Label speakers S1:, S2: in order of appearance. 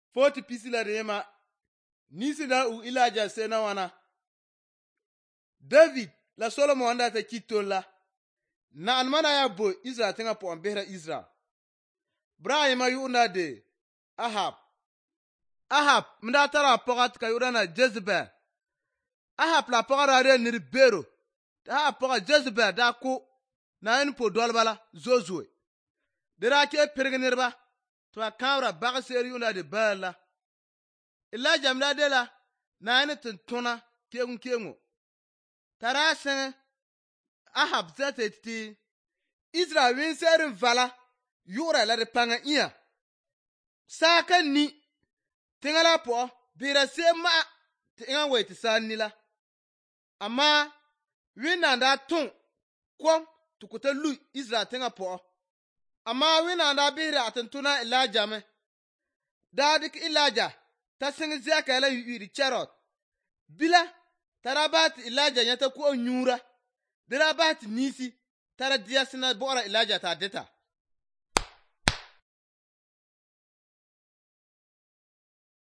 S1: 40 pisila rema nisi na u Elijah sena wana. David la Solomon wanda ta kitola na almana ya bo Israel tenga po ambera Israel. Brahima yuna de Ahab mda tara pogat ka yuna na Jezebel. Ahab la pogara re nirbero. Ahab poga Jezebel da ko na en po dolbala zozwe. Dira ke pergenirba to akawra bagaseri yuna de bala. Elijah mda de la na en tuntuna kengu. Tara sen Ahab zete ti Israel win serin vala yura la de panga iya. Saka ni tingala po bira se ma tinga wait sanila. Ama win anda tun kwam tukuta lu Israel tinga po. Ama win anda bira atentuna Elijah me. Dadik Elijah ta singi zeka la yuri charot. Bila tarabat Elijah nyata ku nyura. Dira bat nisi tara diasina bora Elijah ta deta.